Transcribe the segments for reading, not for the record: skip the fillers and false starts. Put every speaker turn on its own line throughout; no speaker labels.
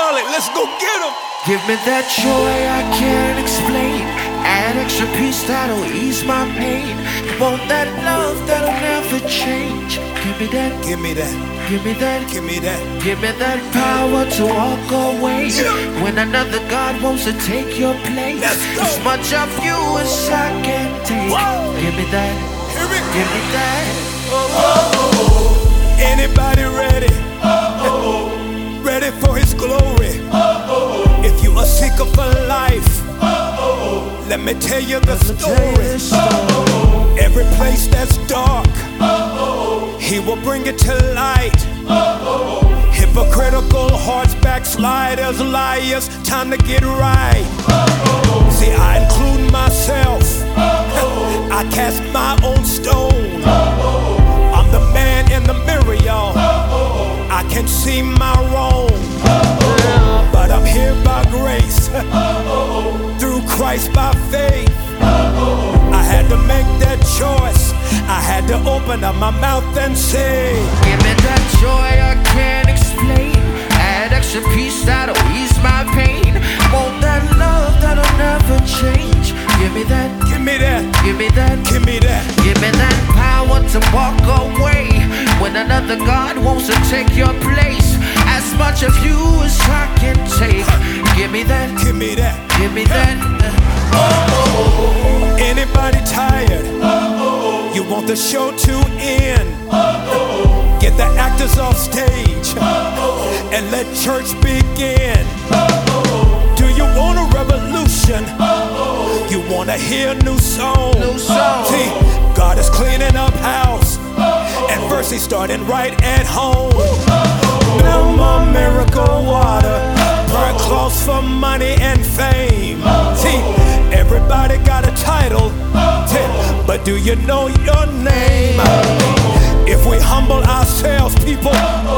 Charlotte, let's go get them.
Give me that joy I can't explain. Add extra peace that'll ease my pain. Want that love that'll never change. Give me that,
Give me that,
give me that,
give me that.
give me that power to walk away. When another God wants to take your place.
Let's go.
As much of you as I can take.
Whoa.
Give me that,
Hear me?
give me that.
Anybody ready? Ready for his glory? If you are seeker for life, let me tell you the story. Every place that's dark, he will bring it to light. Hypocritical hearts, backsliders, liars, time to get right. See, I include myself. I cast my own stone. I'm the man in the mirror, y'all. I can see my wrong, but I'm here by grace, through Christ by faith. I had to make that choice. I had to open up my mouth and say,
Give me that joy I can't explain. Add extra peace that'll ease my pain. Want that love that'll never change. Give me that,
give me that,
give me that,
give me that.
give me that power to walk away. When another God wants to take your place. As much of you as I can take. Give me that,
Give me that.
give me that.
Anybody tired? You want the show to end? Get the actors off stage and let church begin. Do you want a revolution? You want to hear a new song?
New song.
See, God is cleaning up house, and first he's starting right at home. No more miracle water, burn clothes for money and fame. See, everybody got a title, but do you know your name? If we humble ourselves, people,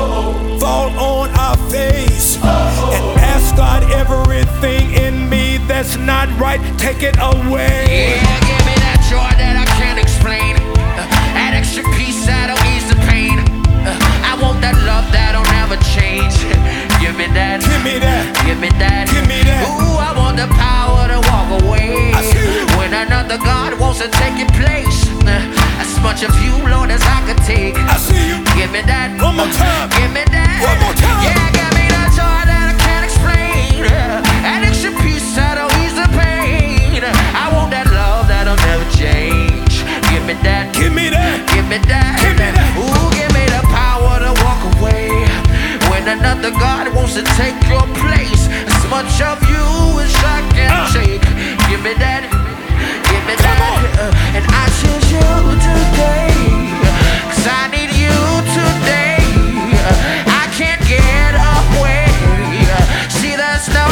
fall on our face and ask God, everything in me that's not right, take it away.
Yeah, give me that joy that I can't explain. Add extra peace that'll ease the pain. I want that love that'll never change. Give me that,
Give me that,
give me that,
give me that.
Ooh, I want the power to walk away.
I see you.
When another God wants to take your place. As much of you, Lord, as I could take.
I see you.
Give me that,
One more time.
give me that.
One more time.
Yeah, give me that joy that I can't explain. Add extra peace that'll ease the pain. I want that love that'll never change. Give me that,
Give me that.
give me that.
Give me that.
Ooh, give me the power to walk away. When another God wants to take your place. As much of you as I can take. Give me that, give me that. And I choose you today. 'Cause I need you today. I can't get away. See, there's no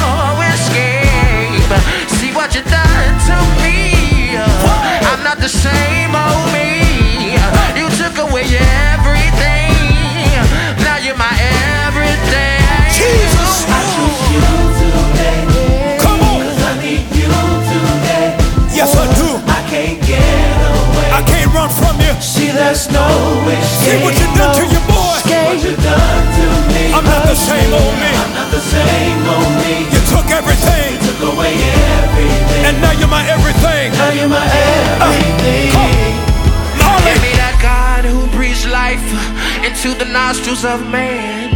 escape. See what you done to me. I'm not the same old me. You took away everything. Now you're my everything.
Jesus.
I choose you today.
Come on.
'Cause I need you today.
Yes, I do.
I can't get away.
I can't run from you.
See, there's no escape.
See what you done to your boy.
What you done to me.
I'm not the same old me.
I'm not the same old me.
You took everything,
Took away everything.
and now you're my everything.
Now you're my everything.
Give
Molly.
me that God who breathes life into the nostrils of man.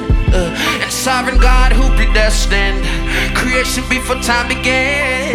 And sovereign God who predestined creation before time began.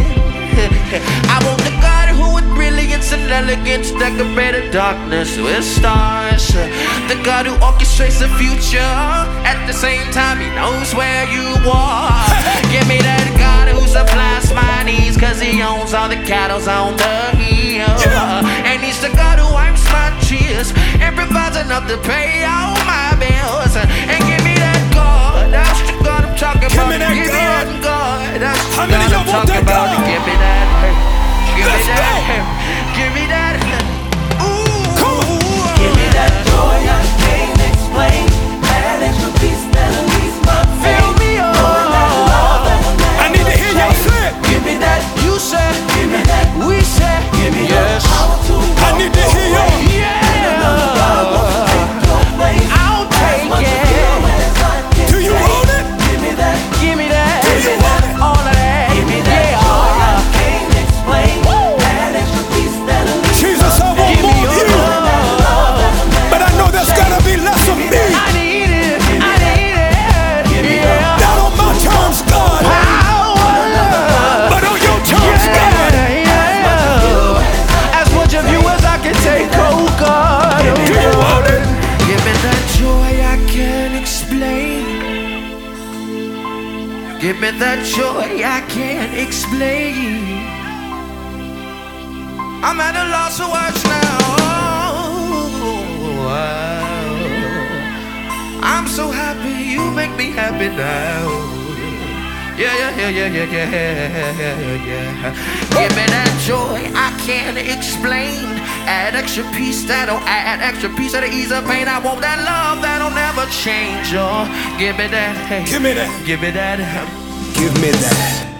I want the God who with brilliance and elegance decorated darkness with stars. The God who orchestrates the future. At the same time he knows where you are. Give me that God who supplies my needs, 'cause he owns all the cattle on the hill. And he's the God who wipes my tears and provides enough to pay all my bills. And give me that God, that's the God I'm talking
Give
about.
me that
Give me
God.
that God, that's the
How many
God
y'all
I'm
want
talking
that
about.
God?
Give me that, give
Let's
me that,
go.
give me that. Ooh,
Come on.
Give me that joy I can't explain. That extra peace that'll ease my pain.
fill me
Knowing that love
up.
that'll never
I need to hear y'all say it.
Give me that,
You said,
give me that,
we said,
give me
yes.
that power to
I need to hear y'all.
Yeah,
take your place.
I'll take
Much
it.
as I can
Do you
take.
want it?
Give me that joy I can't explain. I'm at a loss of words now. I'm so happy, you make me happy now. Yeah. Give me that joy I can't explain. Add extra piece that'll add extra piece of the ease of pain. I want that love that'll never change. Oh, give me that. Hey,
Give me that.
Give me that.
Give me that.